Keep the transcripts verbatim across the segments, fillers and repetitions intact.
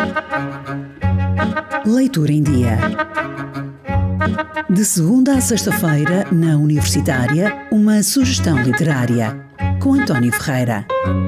Leitura em Dia. De segunda a sexta-feira, na Universitária, uma sugestão literária, com António Ferreira.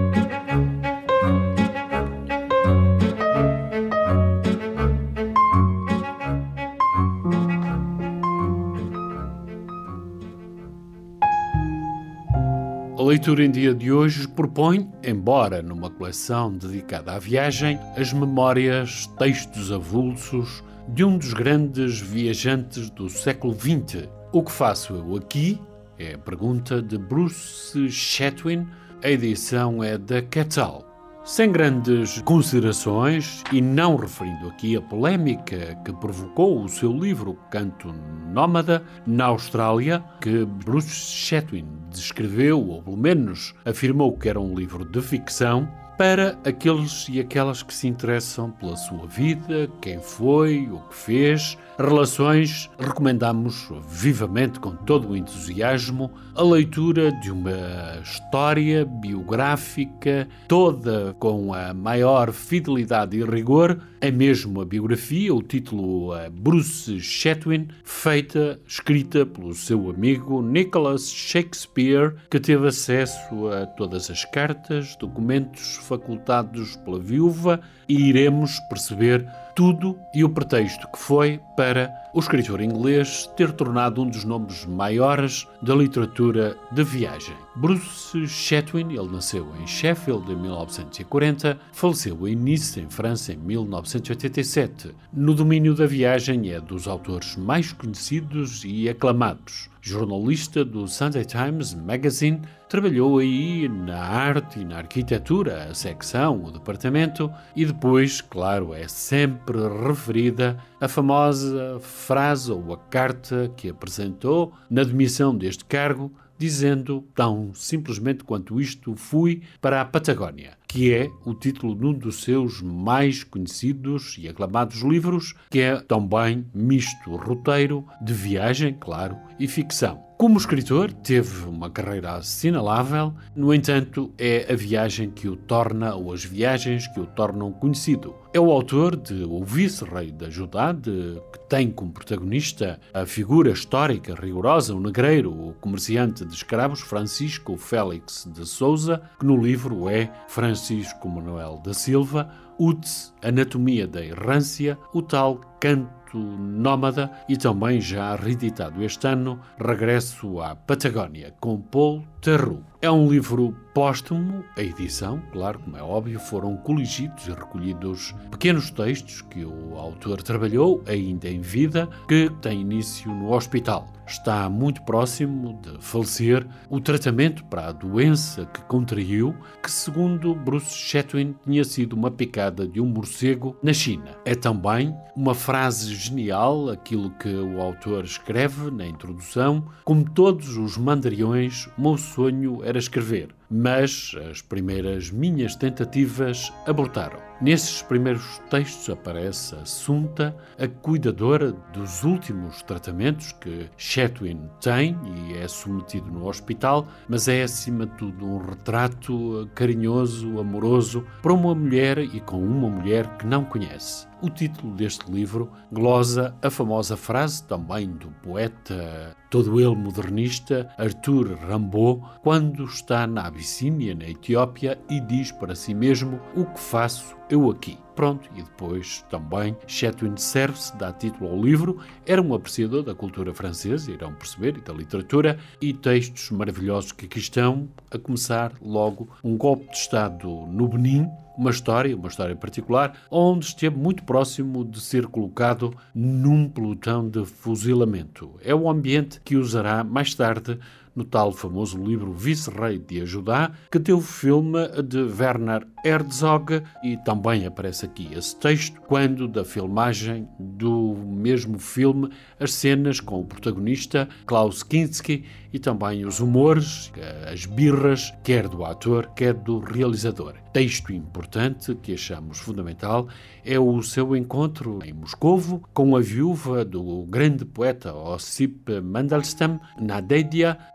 A Leitura em Dia de hoje propõe, embora numa coleção dedicada à viagem, as memórias, textos avulsos de um dos grandes viajantes do século vinte. O que faço eu aqui? É a pergunta de Bruce Chatwin. A edição é da Quetzal. Sem grandes considerações, e não referindo aqui a polémica que provocou o seu livro Canto Nómada na Austrália, que Bruce Chatwin descreveu, ou pelo menos afirmou que era um livro de ficção, para aqueles e aquelas que se interessam pela sua vida, quem foi, o que fez, relações, recomendamos vivamente, com todo o entusiasmo, a leitura de uma história biográfica, toda com a maior fidelidade e rigor. É mesmo a biografia, o título é Bruce Chatwin, feita, escrita pelo seu amigo Nicholas Shakespeare, que teve acesso a todas as cartas, documentos facultados pela viúva, e iremos perceber tudo e o pretexto que foi para o escritor inglês ter tornado um dos nomes maiores da literatura de viagem. Bruce Chatwin, ele nasceu em Sheffield em mil novecentos e quarenta, faleceu em Nice, em França, em mil novecentos e oitenta e sete. No domínio da viagem é dos autores mais conhecidos e aclamados. Jornalista do Sunday Times Magazine, trabalhou aí na arte e na arquitetura, a secção, o departamento, e depois, claro, é sempre referida a famosa frase ou a carta que apresentou na admissão deste cargo, dizendo tão simplesmente quanto isto: fui para a Patagónia, que é o título de um dos seus mais conhecidos e aclamados livros, que é também misto roteiro de viagem, claro, e ficção. Como escritor, teve uma carreira assinalável, no entanto, é a viagem que o torna, ou as viagens que o tornam conhecido. É o autor de O Vice-Rei da Judá, de, que tem como protagonista a figura histórica rigorosa, o negreiro, o comerciante de escravos Francisco Félix de Souza, que no livro é Francisco Manuel da Silva, Utz, Anatomia da Errância, o tal Canto Nómada, e também já reeditado este ano, Regresso à Patagónia, com Paul Theroux. É um livro póstumo, a edição, claro, como é óbvio, foram coligidos e recolhidos pequenos textos que o autor trabalhou, ainda em vida, que tem início no hospital. Está muito próximo de falecer. O tratamento para a doença que contraiu, que segundo Bruce Chatwin tinha sido uma picada de um morcego na China. É também uma frase genial, aquilo que o autor escreve na introdução: como todos os mandariões, o meu sonho era escrever, mas as primeiras minhas tentativas abortaram. Nesses primeiros textos aparece a Sunta, a cuidadora dos últimos tratamentos que Chatwin tem e é submetido no hospital, mas é acima de tudo um retrato carinhoso, amoroso, para uma mulher e com uma mulher que não conhece. O título deste livro glosa a famosa frase também do poeta, todo ele modernista, Arthur Rimbaud, quando está na Abissínia, na Etiópia, e diz para si mesmo: o que faço eu aqui? Pronto, e depois também Chatwin serve-se, dá título ao livro, era um apreciador da cultura francesa, irão perceber, e da literatura, e textos maravilhosos que aqui estão, a começar logo um golpe de Estado no Benin, uma história, uma história particular, onde esteve muito próximo de ser colocado num pelotão de fuzilamento. É o ambiente que usará mais tarde no tal famoso livro Vice-Rei de Judá, que teve o filme de Werner Herzog, e também aparece aqui esse texto, quando da filmagem do mesmo filme, as cenas com o protagonista Klaus Kinski e também os humores, as birras, quer do ator, quer do realizador. Texto importante que achamos fundamental é o seu encontro em Moscovo com a viúva do grande poeta Ossip Mandelstam, Nadedia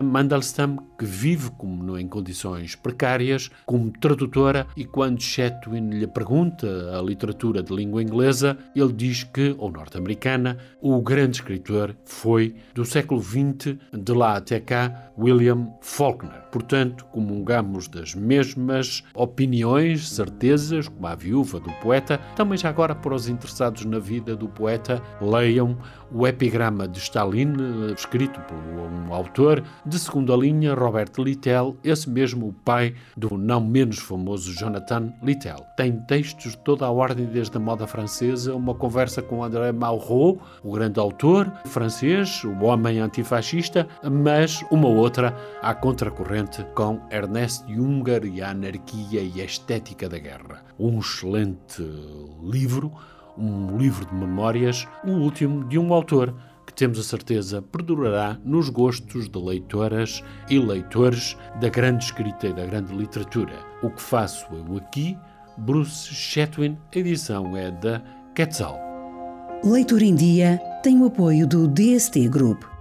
Mandelstam, que vive como em condições precárias, como tradutora, e quando Chatwin lhe pergunta a literatura de língua inglesa, ele diz que, ou norte-americana, o grande escritor foi, do século vinte, de lá até cá, William Faulkner. Portanto, comungamos das mesmas opiniões, certezas, como a viúva do poeta. Também já agora, para os interessados na vida do poeta, leiam o epigrama de Stalin, escrito por um autor de segunda linha, Robert Littell, esse mesmo o pai do não menos famoso Jonathan Littell. Tem textos de toda a ordem, desde a moda francesa, uma conversa com André Malraux, o grande autor francês, o homem antifascista, mas uma outra à contracorrente com Ernest Junger e a anarquia e a estética da guerra. Um excelente livro, um livro de memórias, o último de um autor que temos a certeza perdurará nos gostos de leitoras e leitores da grande escrita e da grande literatura. O que faço eu aqui, Bruce Chatwin, a edição é da Quetzal. Leitura em Dia tem o apoio do D S T Group.